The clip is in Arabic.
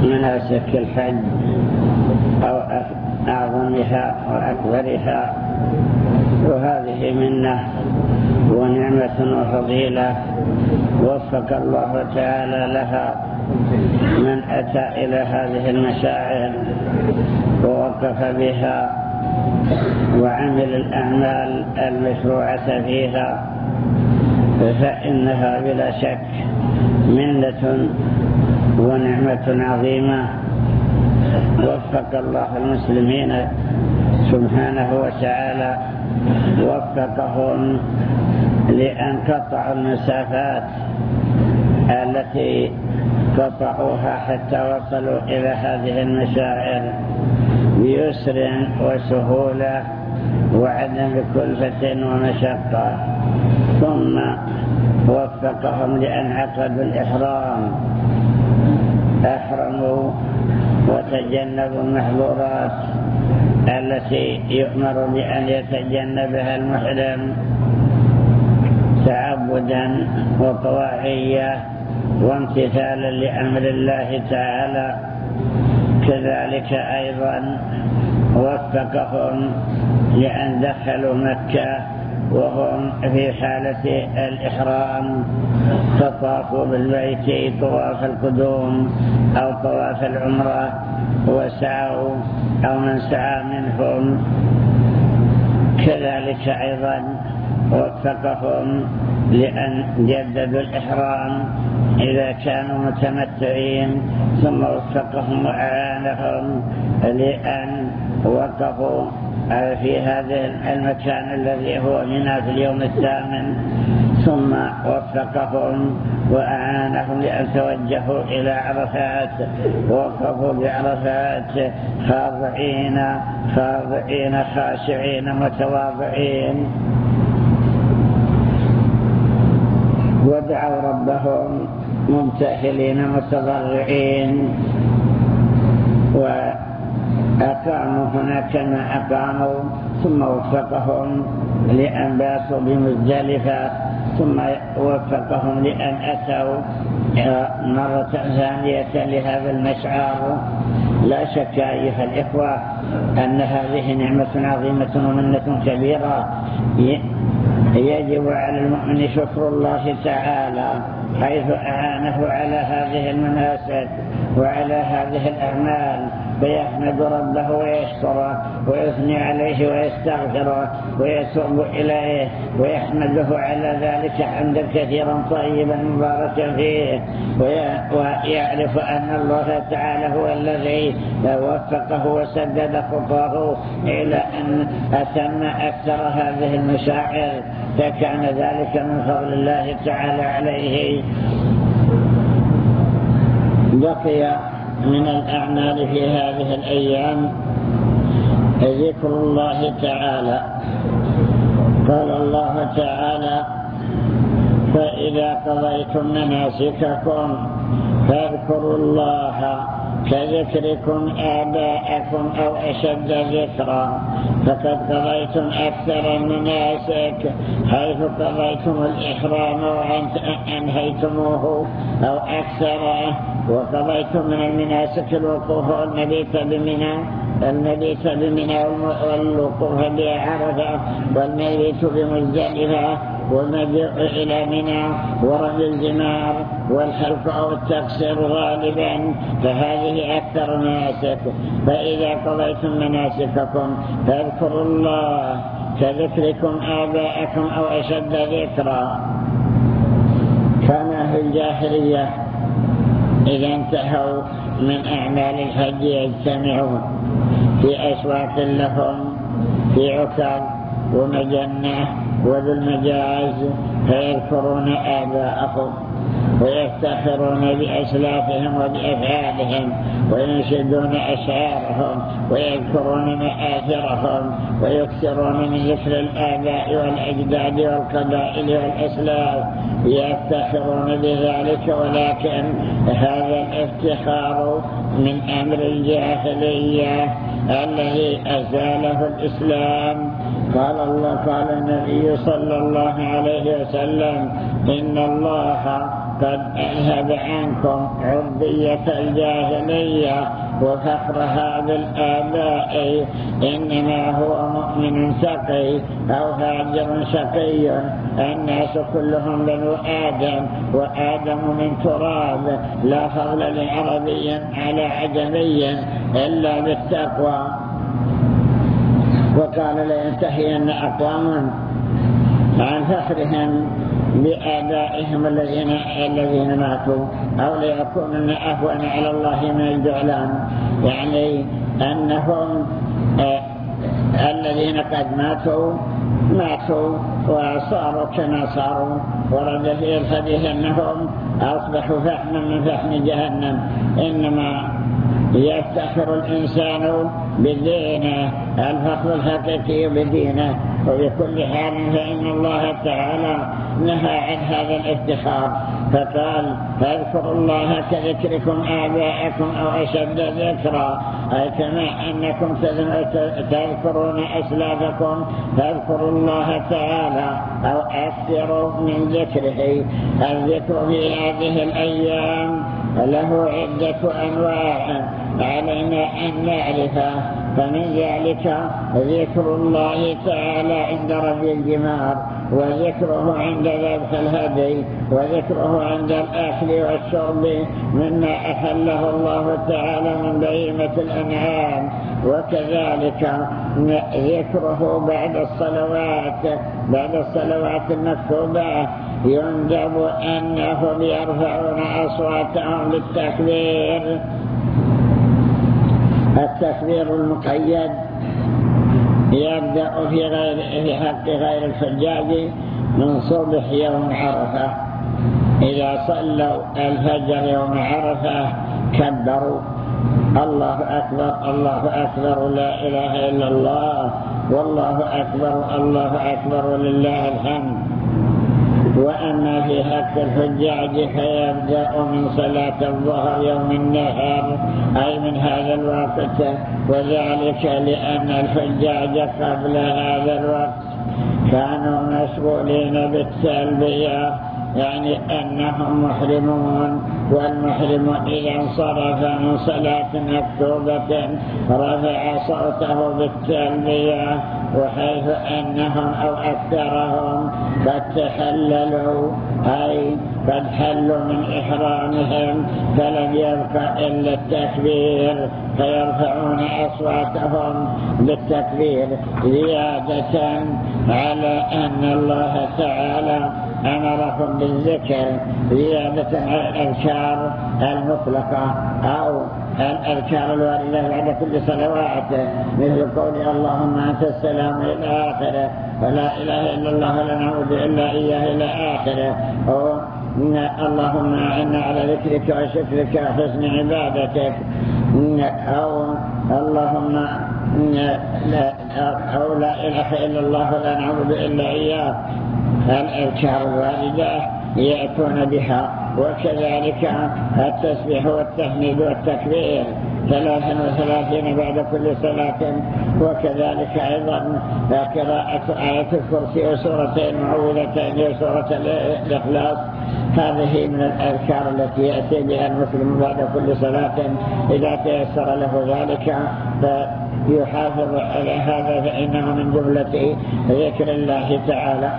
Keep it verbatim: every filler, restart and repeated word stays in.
مناسك الحج أو أعظمها وأكبرها، وهذه منة ونعمة وفضيلة وفق الله تعالى لها من أتى إلى هذه المشاعر ووقف بها وعمل الأعمال المشروعة فيها، فإنها بلا شك منة ونعمة عظيمة. وفق الله المسلمين سبحانه وتعالى، وفقهم لأن قطعوا المسافات التي قطعوها حتى وصلوا إلى هذه المشاعر بيسر وسهولة وعدم كلفة ومشقة. ثم وفقهم لأن عقدوا الإحرام، أحرموا وتجنبوا المحظورات التي يؤمر بأن يتجنبها المحرم تعبدا وطواعية وامتثالا لأمر الله تعالى. كذلك أيضا وفقهم لأن دخلوا مكة وهم في حالة الإحرام، فطافوا بالبيت طواف القدوم أو طواف العمرة وسعوا أو من سعى منهم. كذلك أيضا وفقهم لأن جددوا الإحرام إذا كانوا متمتعين، ثم وفقهم وأعانهم لأن وقفوا في هذا المكان الذي هو منى في اليوم الثامن، ثم وفقهم وأعانهم لأن توجهوا إلى عرفات، ووقفوا بعرفات خاضعين خاضعين خاشعين متواضعين، ودعوا ربهم مبتهلين متضرعين، وأقاموا هناك ما أقاموا. ثم وفقهم لأن باتوا بمزدلفة، ثم وفقهم لأن أتوا مرة ثانية لهذا المشعار. لا شك أيها الإخوة أن هذه نعمة عظيمة ومنة كبيرة يجب على المؤمن شكر الله تعالى حيث أعانه على هذه المناسك وعلى هذه الأعمال، فيحمد ربه ويشكره ويثني عليه ويستغفره ويتوب إليه ويحمده على ذلك حمدا كثيرا طيبا مباركا فيه، ويعرف أن الله تعالى هو الذي وفقه وسدد خطاه إلى أن أتم أكثر هذه المشاعر، فكان ذلك من فضل الله تعالى عليه. بقي من الأعمال في هذه الأيام ذكر الله تعالى. قال الله تعالى: فإذا قضيتم مناسككم فاذكروا الله كذكركم آباءكم أو أشد ذكرا، فقد قضيتم أكثر المناسك حيث قضيتم الإحرام وأنهيتموه أو أكثره، وقضيتم من المناسك الوقوف والمبيت بمنى المبيت بمنى والوقوف بعرفة والمبيت بمزدلفة والمجيء إلى منى ورمي الجمار والحلق أو التقصير غالبا، فهذه أكثر مناسك. فإذا قضيتم مناسككم فاذكروا الله كذكركم آباءكم أو أشد ذكرا. كان في الجاهلية إذا انتهوا من أعمال الحج يجتمعون في أسواق لهم في عكر ومجنة وذو المجاز، فيذكرون آباءهم ويفتخرون بأسلافهم وبأفعالهم وينشدون أشعارهم ويذكرون مآثرهم ويكثرون من ذكر الآباء والأجداد والقبائل والأسلاف، يفتخرون بذلك. ولكن هذا الافتخار من أمر الجاهلية الذي أزاله الإسلام. قال الله قال النبي صلى الله عليه وسلم: إن الله قد أذهب عنكم عرضية الجاهلية وفخرها بالآباء، إنما هو مؤمن شقي أو فاجر شقي، الناس كلهم بنو آدم وآدم من تراب، لا فضل لعربي على عجمي إلا بالتقوى. وقال لينتهين أقوام عن فخرهم بآبائهم الذين الذين ماتوا أو ليكونن أهون على الله من الجعلان، يعني أنهم آه الذين قد ماتوا ماتوا وصاروا كما صاروا. ورد في الحديث أنهم أصبحوا فحما من فحم جهنم. إنما يفتخر الإنسان بدينه، الفخر الحقيقي بدينه. وبكل حال فإن الله تعالى نهى عن هذا الافتخار، فقال فاذكروا الله كذكركم آباءكم أو أشد ذكرا، أي كما أنكم تذكرون أسلافكم فاذكروا الله تعالى أو أكثروا من ذكره. الذكر في هذه الأيام له عدة أنواع علينا أن نعرفه، فمن ذلك ذكر الله تعالى عند رمي الجمار، وذكره عند ذبح الهدي، وذكره عند الأكل والشرب مما أحله الله تعالى من بهيمة الأنعام، وكذلك ذكره بعد الصلوات بعد الصلوات المكتوبة. يندب أنهم يرفعون أصواتهم بالتكبير، التكبير المقيد يبدأ في غير في حق غير الحجاج من صبح يوم عرفة. إذا صلوا الفجر يوم عرفة كبروا الله أكبر الله أكبر لا إله إلا الله والله أكبر الله أكبر ولله الحمد. وأما في حق الحجاج فيبدأ من صلاة الظهر يوم النهار، أي من هذا الوقت، وذلك لأن الحجاج قبل هذا الوقت كانوا مشغولين بالتلبية، يعني أنهم محرمون، والمحرم إذا انصرف من صلاة مكتوبة رفع صوته بالتلبية، وحيث أنهم أو أكثرهم قد تحللوا أي قد حلوا من إحرامهم فلم يبق إلا التكبير، فيرفعون أصواتهم بالتكبير زيادة على أن الله تعالى أمرهم بالذكر، زيادة على الأذكار المطلقة أو الأذكار الواردة بعد كل صلوات، مثل قول اللهم أنت السلام إلى آخره، ولا إله إلا الله لا نعبد إلا إياه إلى آخره، أو اللهم أعنا على ذكرك وشكرك وحسن عبادتك، أو اللهم لا أو لا إله إلا الله لا نعبد إلا إياه. الأذكار الواردة يأتون بها، وكذلك التسبيح والتحميد والتكبير ثلاثا وثلاثين بعد كل صلاة، وكذلك أيضا قراءة آية الكرسي وسورتين معوذتين وسورة الإخلاص. هذه من الأذكار التي يأتي بها المسلم بعد كل صلاة إذا تيسر له ذلك، فيحافظ على هذا فإنه من جملة ذكر الله تعالى.